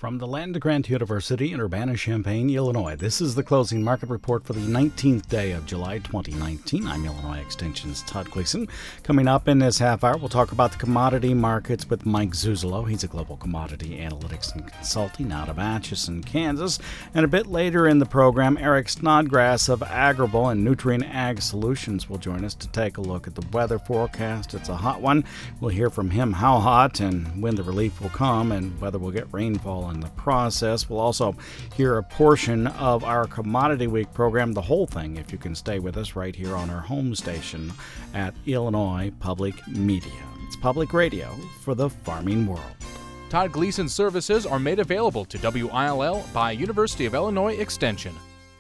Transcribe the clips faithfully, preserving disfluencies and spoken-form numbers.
From the Land-Grant University in Urbana-Champaign, Illinois, this is the closing market report for the nineteenth day of July twenty nineteen. I'm Illinois Extension's Todd Gleason. Coming up in this half hour, we'll talk about the commodity markets with Mike Zuzolo. He's a global commodity analytics and consulting out of Atchison, Kansas. And a bit later in the program, Eric Snodgrass of Agrible and Nutrien Ag Solutions will join us to take a look at the weather forecast. It's a hot one. We'll hear from him how hot and when the relief will come and whether we'll get rainfall in the process. We'll also hear a portion of our Commodity Week program, the whole thing, if you can stay with us right here on our home station at Illinois Public Media. It's public radio for the farming world. Todd Gleason services are made available to W I L L by University of Illinois Extension.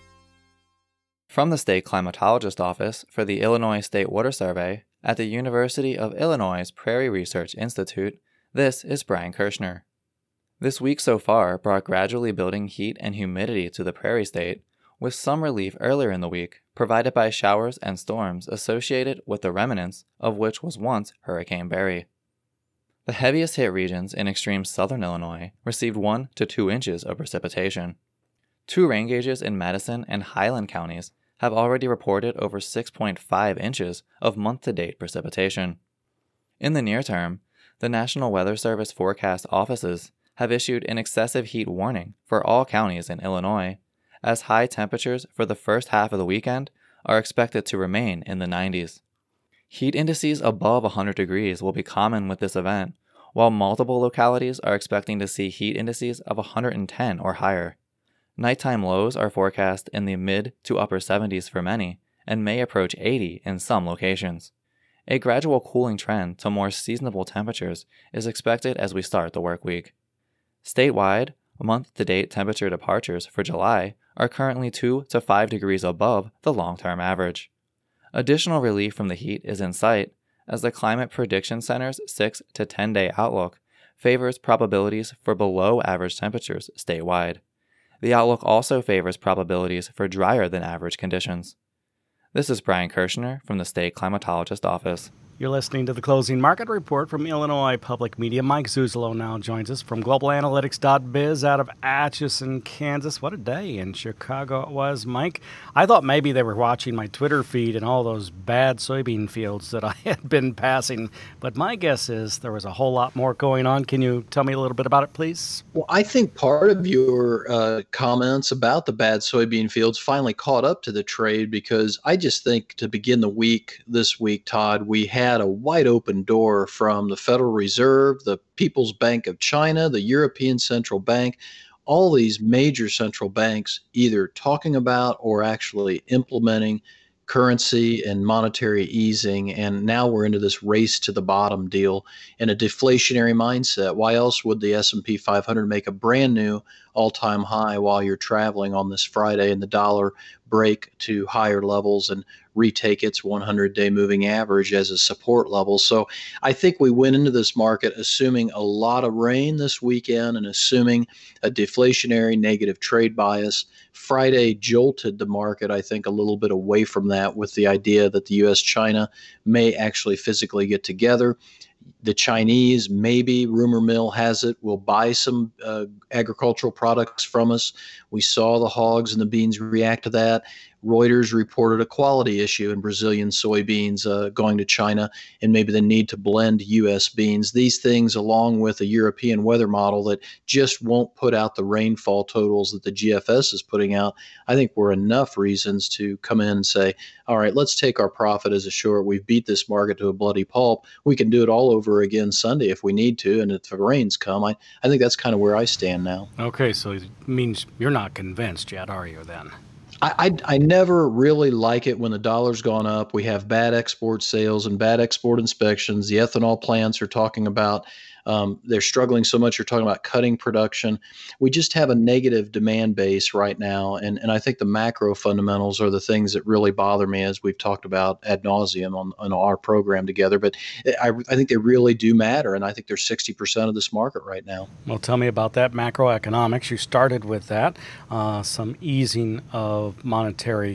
From the State Climatologist Office for the Illinois State Water Survey at the University of Illinois Prairie Research Institute, this is Brian Kirschner. This week so far brought gradually building heat and humidity to the Prairie State, with some relief earlier in the week provided by showers and storms associated with the remnants of which was once Hurricane Barry. The heaviest hit regions in extreme southern Illinois received one to two inches of precipitation. Two rain gauges in Madison and Highland counties have already reported over six point five inches of month-to-date precipitation. In the near term, the National Weather Service forecast offices have issued an excessive heat warning for all counties in Illinois, as high temperatures for the first half of the weekend are expected to remain in the nineties. Heat indices above one hundred degrees will be common with this event, while multiple localities are expecting to see heat indices of one hundred ten or higher. Nighttime lows are forecast in the mid to upper seventies for many, and may approach eighty in some locations. A gradual cooling trend to more seasonable temperatures is expected as we start the work week. Statewide, month-to-date temperature departures for July are currently two to five degrees above the long-term average. Additional relief from the heat is in sight, as the Climate Prediction Center's six to ten day outlook favors probabilities for below-average temperatures statewide. The outlook also favors probabilities for drier-than-average conditions. This is Brian Kirschner from the State Climatologist Office. You're listening to the Closing Market Report from Illinois Public Media. Mike Zuzolo now joins us from global analytics dot biz out of Atchison, Kansas. What a day in Chicago it was, Mike. I thought maybe they were watching my Twitter feed and all those bad soybean fields that I had been passing, but my guess is there was a whole lot more going on. Can you tell me a little bit about it, please? Well, I think part of your uh, comments about the bad soybean fields finally caught up to the trade, because I just think to begin the week this week, Todd, we had a wide open door from the Federal Reserve, the People's Bank of China, the European Central Bank, all these major central banks either talking about or actually implementing currency and monetary easing. And now we're into this race to the bottom deal in a deflationary mindset. Why else would the S and P five hundred make a brand new all-time high while you're traveling on this Friday and the dollar break to higher levels and retake its one hundred day moving average as a support level? So I think we went into this market assuming a lot of rain this weekend and assuming a deflationary negative trade bias. Friday jolted the market, I think, a little bit away from that, with the idea that the U S China may actually physically get together. The Chinese, maybe, rumor mill has it, will buy some uh, agricultural products from us. We saw the hogs and the beans react to that. Reuters reported a quality issue in Brazilian soybeans uh, going to China, and maybe the need to blend U S beans. These things, along with a European weather model that just won't put out the rainfall totals that the G F S is putting out, I think were enough reasons to come in and say, all right, let's take our profit as a short. We've beat this market to a bloody pulp. We can do it all over again Sunday if we need to, and if the rains come. I, I think that's kind of where I stand now. Okay, so it means you're not convinced yet, are you, then? I, I, I never really like it when the dollar's gone up. We have bad export sales and bad export inspections. The ethanol plants are talking about Um, they're struggling so much. You're talking about cutting production. We just have a negative demand base right now. And, and I think the macro fundamentals are the things that really bother me, as we've talked about ad nauseum on, on our program together. But I, I think they really do matter. And I think they're sixty percent of this market right now. Well, tell me about that macroeconomics. You started with that, uh, some easing of monetary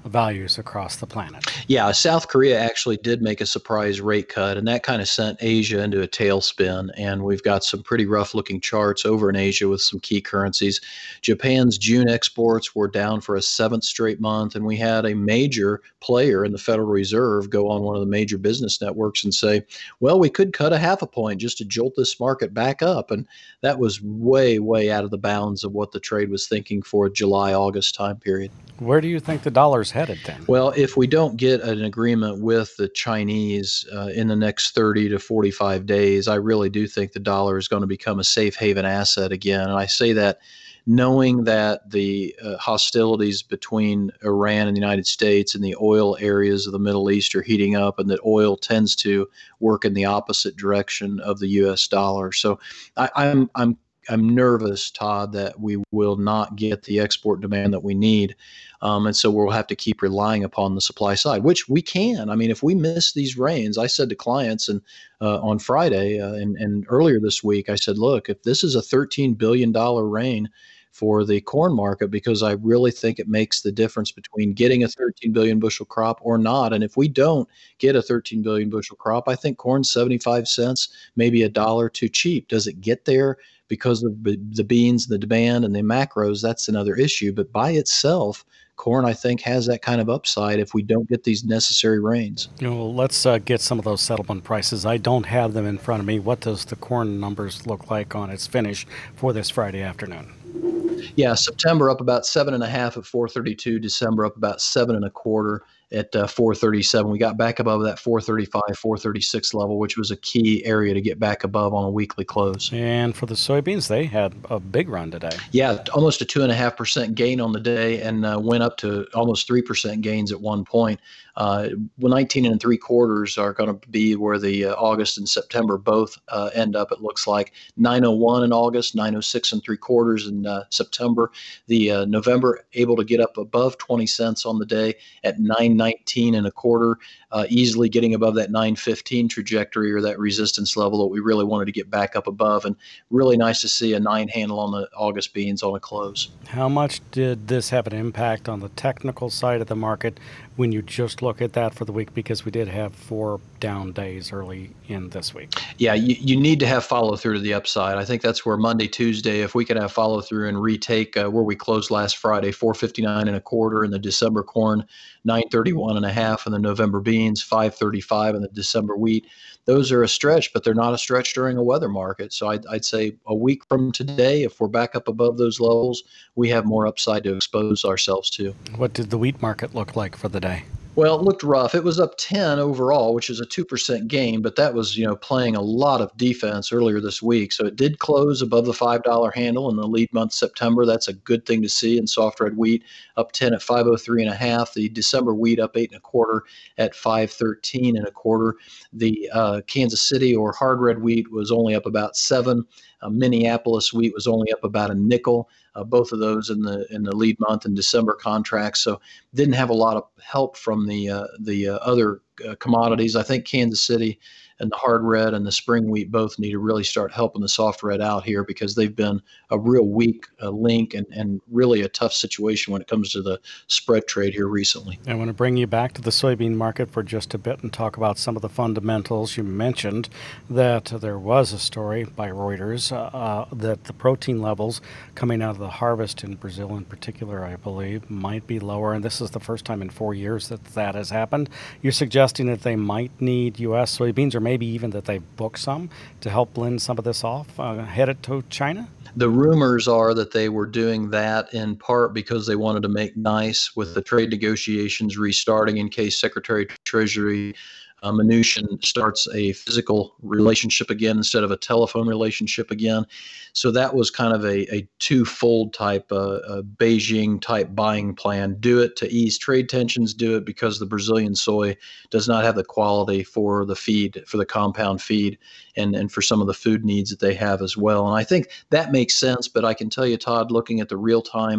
values across the planet. Yeah, South Korea actually did make a surprise rate cut, and that kind of sent Asia into a tailspin. And we've got some pretty rough looking charts over in Asia with some key currencies. Japan's June exports were down for a seventh straight month, and we had a major player in the Federal Reserve go on one of the major business networks and say, well, we could cut a half a point just to jolt this market back up. And that was way, way out of the bounds of what the trade was thinking for July, August time period. Where do you think the dollar's headed then? Well, if we don't get an agreement with the Chinese uh, in the next thirty to forty-five days, I really do think the dollar is going to become a safe haven asset again. And I say that knowing that the uh, hostilities between Iran and the United States and the oil areas of the Middle East are heating up, and that oil tends to work in the opposite direction of the U S dollar. So I, I'm I'm I'm nervous, Todd, that we will not get the export demand that we need. Um, and so we'll have to keep relying upon the supply side, which we can. I mean, if we miss these rains, I said to clients and uh, on Friday uh, and, and earlier this week, I said, look, if this is a thirteen billion dollars rain for the corn market, because I really think it makes the difference between getting a thirteen billion bushel crop or not. And if we don't get a thirteen billion bushel crop, I think corn's seventy-five cents, maybe a dollar too cheap. Does it get there because of the beans, the demand, and the macros? That's another issue. But by itself, corn, I think, has that kind of upside if we don't get these necessary rains. You know, let's uh, get some of those settlement prices. I don't have them in front of me. What does the corn numbers look like on its finish for this Friday afternoon? Yeah, September up about seven and a half at four thirty-two. December up about seven and a quarter at uh, four thirty-seven. We got back above that four thirty-five, four thirty-six level, which was a key area to get back above on a weekly close. And for the soybeans, they had a big run today. Yeah, almost a two and a half percent gain on the day, and uh, went up to almost three percent gains at one point. Uh, nineteen and three quarters are going to be where the uh, August and September both uh, end up. It looks like nine oh one in August, nine oh six and three quarters in uh, September. The uh, November able to get up above twenty cents on the day at nine nineteen and a quarter, uh, easily getting above that nine fifteen trajectory or that resistance level that we really wanted to get back up above. And really nice to see a nine handle on the August beans on a close. How much did this have an impact on the technical side of the market when you just look at that for the week? Because we did have four down days early in this week. Yeah, you, you need to have follow through to the upside. I think that's where Monday, Tuesday, if we could have follow through and retake uh, where we closed last Friday, four fifty-nine and a quarter in the December corn, nine thirty-one and a half in the November beans, five thirty-five in the December wheat. Those are a stretch, but they're not a stretch during a weather market. So I'd, I'd say a week from today, if we're back up above those levels, we have more upside to expose ourselves to. What did the wheat market look like for the day? Well, it looked rough. It was up ten overall, which is a two percent gain, but that was, you know, playing a lot of defense earlier this week. So it did close above the five dollar handle in the lead month September. That's a good thing to see. In soft red wheat, up ten at five oh three and a half. The December wheat up eight and a quarter at five thirteen and a quarter. The uh, Kansas City or hard red wheat was only up about seven. Uh, Minneapolis wheat was only up about a nickel. Uh, both of those in the in the lead month and December contracts. So didn't have a lot of help from the uh, the uh, other uh, commodities. I think Kansas City and the hard red and the spring wheat both need to really start helping the soft red out here, because they've been a real weak uh, link and, and really a tough situation when it comes to the spread trade here recently. I want to bring you back to the soybean market for just a bit and talk about some of the fundamentals. You mentioned that there was a story by Reuters uh, that the protein levels coming out of the harvest in Brazil in particular, I believe, might be lower. And this is the first time in four years that that has happened. You're suggesting that they might need U S soybeans, or maybe even that they've booked some to help blend some of this off, uh, headed to China? The rumors are that they were doing that in part because they wanted to make nice with the trade negotiations restarting in case Secretary of Treasury uh, Mnuchin starts a physical relationship again instead of a telephone relationship again. So that was kind of a, a two-fold type, uh, uh, Beijing-type buying plan. Do it to ease trade tensions, do it because the Brazilian soy does not have the quality for the feed, for the compound feed, and, and for some of the food needs that they have as well. And I think that makes sense, but I can tell you, Todd, looking at the real-time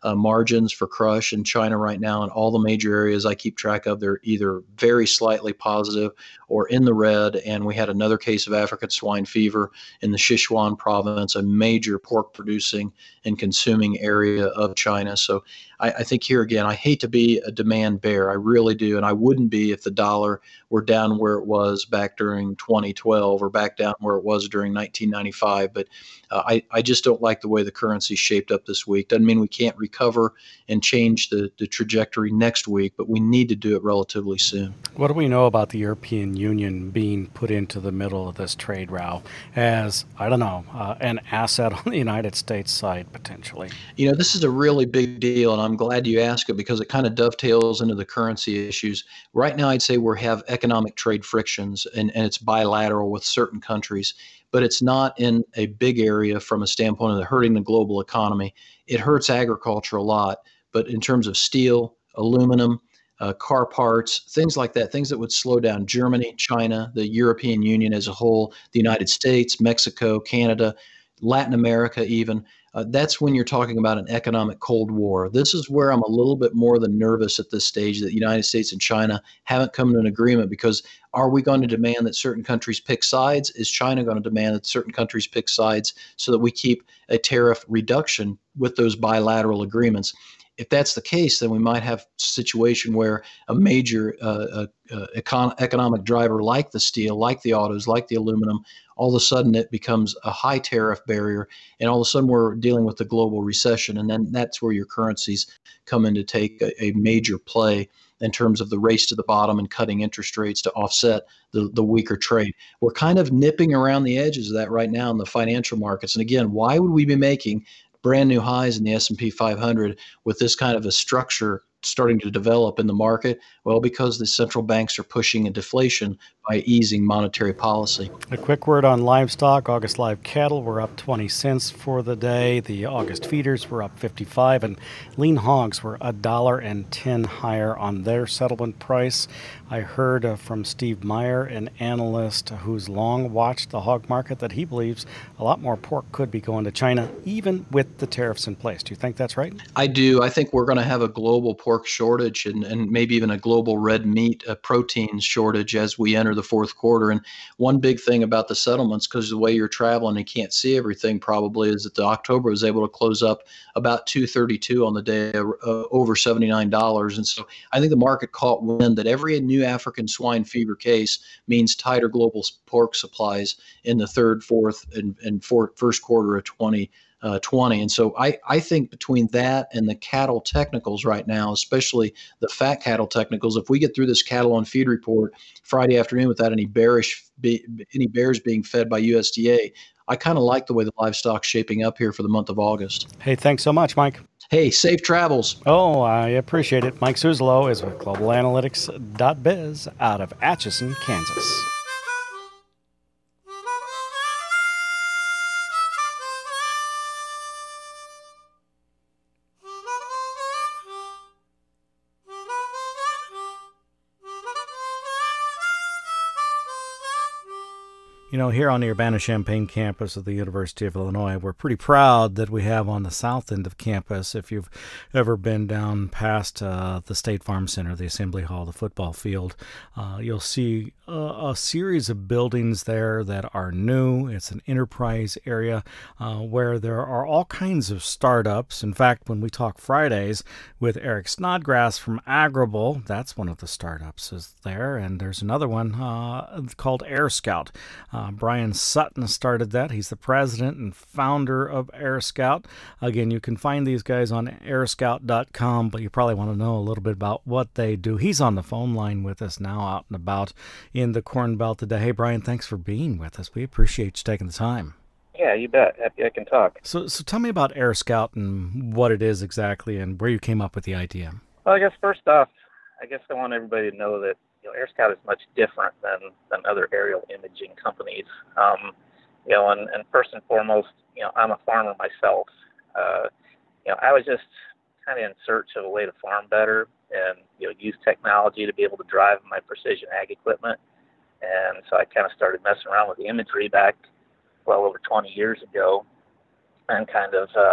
uh, margins for crush in China right now. In all the major areas I keep track of, they're either very slightly positive or in the red. And we had another case of African swine fever in the Sichuan province, a major pork producing and consuming area of China. So I, I think here again, I hate to be a demand bear. I really do. And I wouldn't be if the dollar were down where it was back during twenty twelve or back down where it was during nineteen ninety-five. But uh, I, I just don't like the way the currency shaped up this week. Doesn't mean we can't recover and change the, the trajectory next week, but we need to do it relatively soon. What do we know about the European Union being put into the middle of this trade row as, I don't know, uh, an asset on the United States side potentially? You know, this is a really big deal, and I'm glad you asked it because it kind of dovetails into the currency issues. Right now, I'd say we have economic trade frictions, and, and it's bilateral with certain countries, but it's not in a big area from a standpoint of hurting the global economy. It hurts agriculture a lot, but in terms of steel, aluminum, uh, car parts, things like that, things that would slow down Germany, China, the European Union as a whole, the United States, Mexico, Canada, Latin America even. Uh, that's when you're talking about an economic Cold War. This is where I'm a little bit more than nervous at this stage that the United States and China haven't come to an agreement, because are we going to demand that certain countries pick sides? Is China going to demand that certain countries pick sides so that we keep a tariff reduction with those bilateral agreements? If that's the case, then we might have a situation where a major uh, uh, uh, econ- economic driver like the steel, like the autos, like the aluminum, all of a sudden it becomes a high tariff barrier, and all of a sudden we're dealing with the global recession. And then that's where your currencies come in to take a, a major play in terms of the race to the bottom and cutting interest rates to offset the, the weaker trade. We're kind of nipping around the edges of that right now in the financial markets. And again, why would we be making brand new highs in the S and P five hundred with this kind of a structure starting to develop in the market? Well, because the central banks are pushing a deflation by easing monetary policy. A quick word on livestock. August live cattle were up twenty cents for the day. The August feeders were up fifty-five, and lean hogs were a dollar and ten higher on their settlement price. I heard uh, from Steve Meyer, an analyst who's long watched the hog market, that he believes a lot more pork could be going to China, even with the tariffs in place. Do you think that's right? I do. I think we're going to have a global pork shortage and, and maybe even a global red meat uh, protein shortage as we enter the fourth quarter. And one big thing about the settlements, because the way you're traveling and can't see everything probably, is that the October was able to close up about two thirty-two on the day, uh, over seventy-nine dollars. And so I think the market caught wind that every new African swine fever case means tighter global pork supplies in the third, fourth, and, and fourth, first quarter of twenty twenty. And so I, I think between that and the cattle technicals right now, especially the fat cattle technicals, if we get through this cattle on feed report Friday afternoon without any bearish be, any bears being fed by U S D A, I kind of like the way the livestock's shaping up here for the month of August. Hey, thanks so much, Mike. Hey, safe travels. Oh, I appreciate it. Mike Suzzalo is with global analytics dot biz out of Atchison, Kansas. You know, here on the Urbana-Champaign campus of the University of Illinois, we're pretty proud that we have on the south end of campus, if you've ever been down past uh, the State Farm Center, the Assembly Hall, the football field, uh, you'll see a, a series of buildings there that are new. It's an enterprise area uh, where there are all kinds of startups. In fact, when we talk Fridays with Eric Snodgrass from Agrible, that's one of the startups is there, and there's another one uh, called Air Scout. Uh, Uh, Brian Sutton started that. He's the president and founder of Air Scout. Again, you can find these guys on air scout dot com, but you probably want to know a little bit about what they do. He's on the phone line with us now, out and about in the Corn Belt today. Hey, Brian, thanks for being with us. We appreciate you taking the time. Yeah, you bet. Happy I can talk. So, so tell me about Air Scout and what it is exactly and where you came up with the idea. Well, I guess first off, I guess I want everybody to know that you know, Air Scout is much different than, than other aerial imaging companies. Um, you know, and, and first and foremost, you know, I'm a farmer myself. Uh, you know, I was just kind of in search of a way to farm better and, you know, use technology to be able to drive my precision ag equipment. And so I kind of started messing around with the imagery back well over twenty years ago and kind of uh,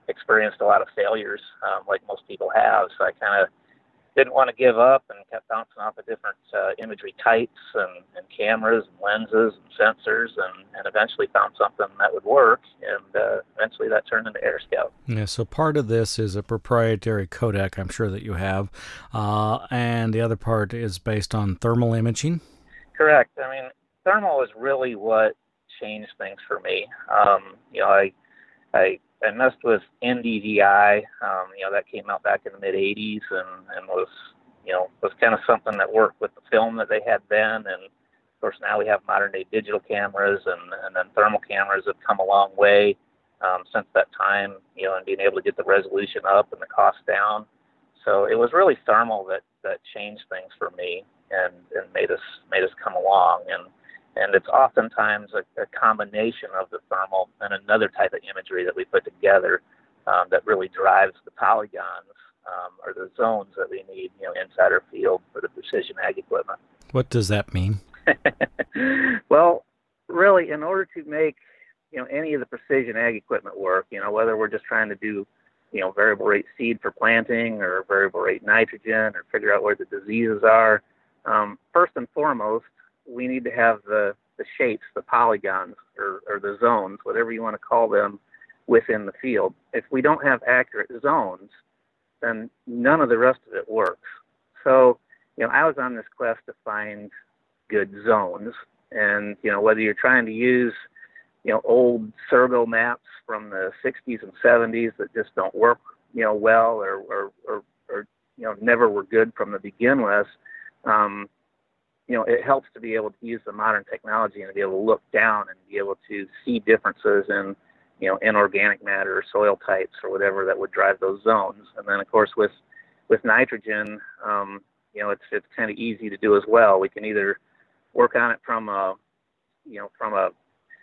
experienced a lot of failures, um, like most people have. So I kind of didn't want to give up and kept bouncing off of different uh, imagery types and, and cameras and lenses and sensors, and, and eventually found something that would work, and uh, eventually that turned into AirScout. Yeah, so part of this is a proprietary codec, I'm sure that you have, uh, and the other part is based on thermal imaging? Correct. I mean, thermal is really what changed things for me. Um, you know, I, I I messed with N D V I, um, you know, that came out back in the mid eighties and, and was, you know, was kind of something that worked with the film that they had then. And of course now we have modern day digital cameras, and, and then thermal cameras have come a long way um, since that time, you know, and being able to get the resolution up and the cost down. So it was really thermal that, that changed things for me and, and made us, made us come along. And, And it's oftentimes a, a combination of the thermal and another type of imagery that we put together um, that really drives the polygons um, or the zones that we need, you know, inside our field for the precision ag equipment. What does that mean? Well, really, in order to make, you know, any of the precision ag equipment work, you know, whether we're just trying to do, you know, variable rate seed for planting or variable rate nitrogen or figure out where the diseases are, um, first and foremost, we need to have the, the shapes, the polygons, or, or the zones, whatever you want to call them, within the field. If we don't have accurate zones, then none of the rest of it works. So, you know, I was on this quest to find good zones. And, you know, whether you're trying to use, you know, old Sergo maps from the sixties and seventies that just don't work, you know, well, or, or, or, or you know, never were good from the begin with, um, you know, it helps to be able to use the modern technology and to be able to look down and be able to see differences in, you know, in organic matter or soil types or whatever that would drive those zones. And then, of course, with with nitrogen, um, you know, it's it's kind of easy to do as well. We can either work on it from a, you know, from a,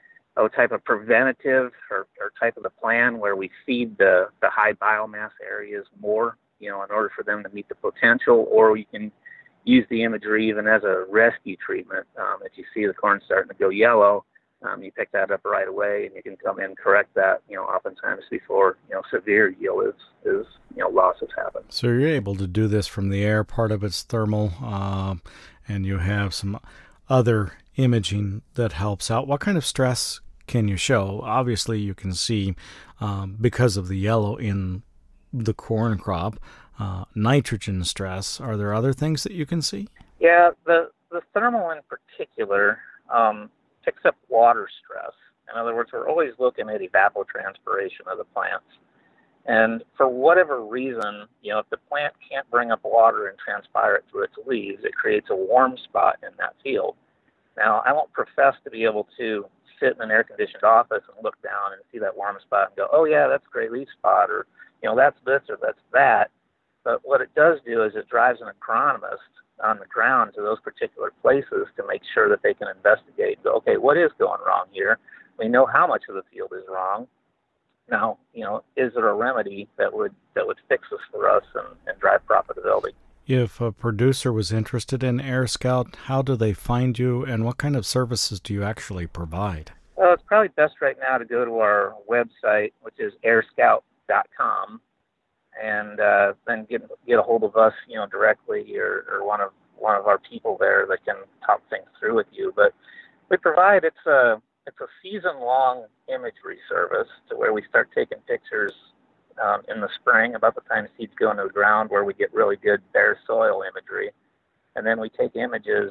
a type of preventative or, or type of the plan where we feed the, the high biomass areas more, you know, in order for them to meet the potential, or we can use the imagery even as a rescue treatment. Um, if you see the corn starting to go yellow, um, you pick that up right away, and you can come in and correct that, you know, oftentimes before, you know, severe yield is, is you know, losses happen. So you're able to do this from the air. Part of it's thermal, uh, and you have some other imaging that helps out. What kind of stress can you show? Obviously, you can see, um, because of the yellow in the corn crop, Uh, nitrogen stress. Are there other things that you can see? Yeah, the, the thermal in particular um, picks up water stress. In other words, we're always looking at evapotranspiration of the plants. And for whatever reason, you know, if the plant can't bring up water and transpire it through its leaves, it creates a warm spot in that field. Now, I won't profess to be able to sit in an air-conditioned office and look down and see that warm spot and go, oh, yeah, that's a great leaf spot, or, you know, that's this or that's that. But what it does do is it drives an agronomist on the ground to those particular places to make sure that they can investigate and go, okay, what is going wrong here? We know how much of the field is wrong. Now, you know, is there a remedy that would that would fix this for us and, and drive profitability? If a producer was interested in AirScout, how do they find you, and what kind of services do you actually provide? Well, it's probably best right now to go to our website, which is air scout dot com. And uh, then get get a hold of us, you know, directly, or, or one of one of our people there that can talk things through with you. But we provide it's a it's a season long imagery service to where we start taking pictures um, in the spring, about the time seeds go into the ground, where we get really good bare soil imagery, and then we take images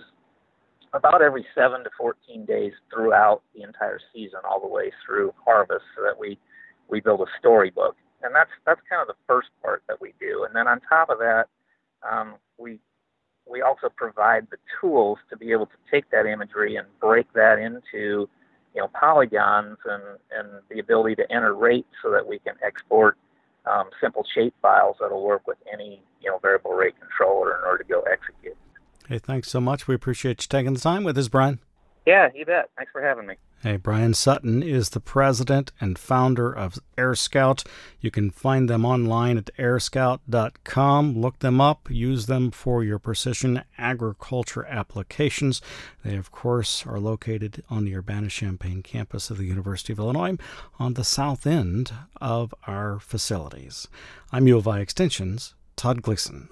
about every seven to fourteen days throughout the entire season, all the way through harvest, so that we we build a storybook. And that's that's kind of the first part that we do. And then on top of that, um, we we also provide the tools to be able to take that imagery and break that into, you know, polygons, and, and the ability to enter rates so that we can export um, simple shape files that'll work with any, you know, variable rate controller in order to go execute. Hey, thanks so much. We appreciate you taking the time with us, Brian. Yeah, you bet. Thanks for having me. Hey, Brian Sutton is the president and founder of Air Scout. You can find them online at air scout dot com. Look them up. Use them for your precision agriculture applications. They, of course, are located on the Urbana-Champaign campus of the University of Illinois on the south end of our facilities. I'm U of I Extension's Todd Gleason.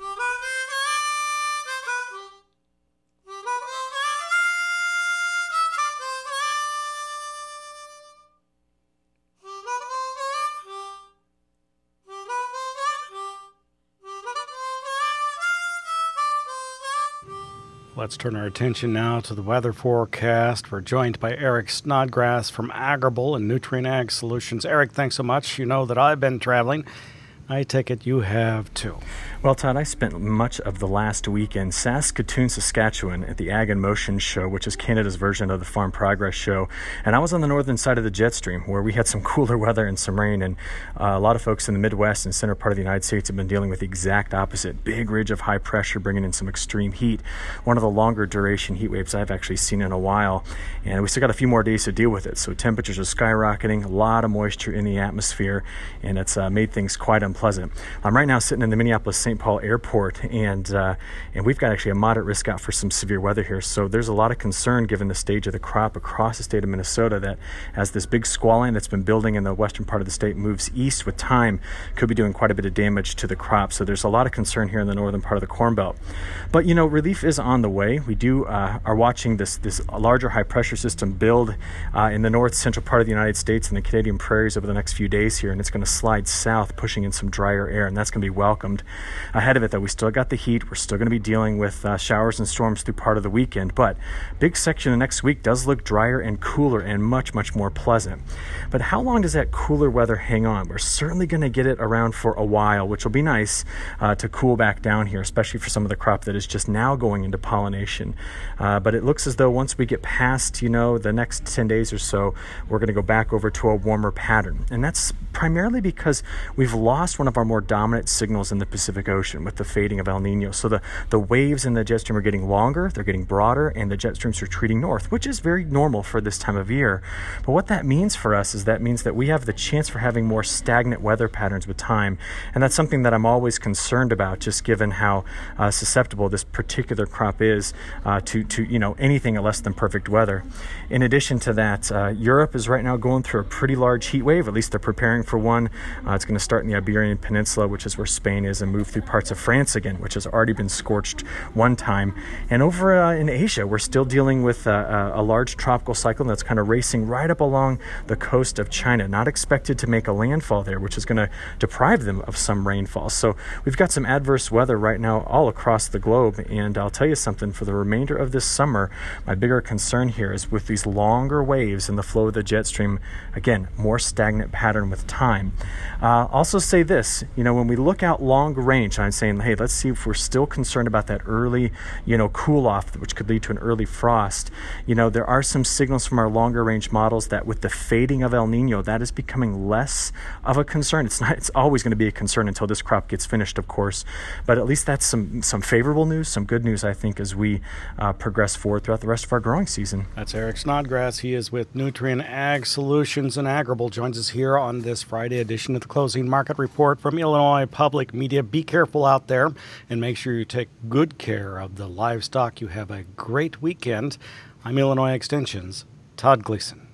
Let's turn our attention now to the weather forecast. We're joined by Eric Snodgrass from Agrible and Nutrien Ag Solutions. Eric, thanks so much. You know that I've been traveling. I take it you have too. Well, Todd, I spent much of the last week in Saskatoon, Saskatchewan at the Ag in Motion show, which is Canada's version of the Farm Progress show. And I was on the northern side of the jet stream where we had some cooler weather and some rain. And uh, a lot of folks in the Midwest and center part of the United States have been dealing with the exact opposite. Big ridge of high pressure bringing in some extreme heat. One of the longer duration heat waves I've actually seen in a while. And we still got a few more days to deal with it. So temperatures are skyrocketing, a lot of moisture in the atmosphere, and it's uh, made things quite unpleasant. I'm right now sitting in the Minneapolis-Saint Paul airport, and uh, and we've got actually a moderate risk out for some severe weather here. So there's a lot of concern given the stage of the crop across the state of Minnesota that as this big squall line that's been building in the western part of the state moves east with time, could be doing quite a bit of damage to the crop. So there's a lot of concern here in the northern part of the Corn Belt. But, you know, relief is on the way. We do uh, are watching this, this larger high-pressure system build uh, in the north central part of the United States and the Canadian prairies over the next few days here, and it's going to slide south, pushing in some drier air, and that's going to be welcomed. Ahead of it, though, we still got the heat. We're still going to be dealing with uh, showers and storms through part of the weekend, but big section of next week does look drier and cooler and much, much more pleasant. But how long does that cooler weather hang on? We're certainly going to get it around for a while, which will be nice uh, to cool back down here, especially for some of the crop that is just now going into pollination. Uh, but it looks as though once we get past, you know, the next ten days or so, we're going to go back over to a warmer pattern. And that's primarily because we've lost one of our more dominant signals in the Pacific Ocean with the fading of El Nino. So the, the waves in the jet stream are getting longer, they're getting broader, and the jet stream's retreating north, which is very normal for this time of year. But what that means for us is that means that we have the chance for having more stagnant weather patterns with time. And that's something that I'm always concerned about, just given how uh, susceptible this particular crop is uh, to, to, you know, anything less than perfect weather. In addition to that, uh, Europe is right now going through a pretty large heat wave, at least they're preparing for one. Uh, it's going to start in the Iberian Peninsula, which is where Spain is, and move through parts of France again, which has already been scorched one time. And over uh, in Asia, we're still dealing with uh, a large tropical cyclone that's kind of racing right up along the coast of China, not expected to make a landfall there, which is going to deprive them of some rainfall. So we've got some adverse weather right now all across the globe, and I'll tell you something, for the remainder of this summer, my bigger concern here is with these longer waves in the flow of the jet stream, again, more stagnant pattern with time. Uh, also say this, you know, when we look out long range, I'm saying, hey, let's see if we're still concerned about that early, you know, cool off, which could lead to an early frost. You know, there are some signals from our longer range models that with the fading of El Nino, that is becoming less of a concern. It's not, it's always going to be a concern until this crop gets finished, of course, but at least that's some, some favorable news, some good news, I think, as we uh, progress forward throughout the rest of our growing season. That's Eric Snodgrass. He is with Nutrien Ag Solutions, and Agrible joins us here on this Friday edition of the Closing Market Report from Illinois Public Media. Be careful out there and make sure you take good care of the livestock. You have a great weekend. I'm Illinois Extension's Todd Gleason.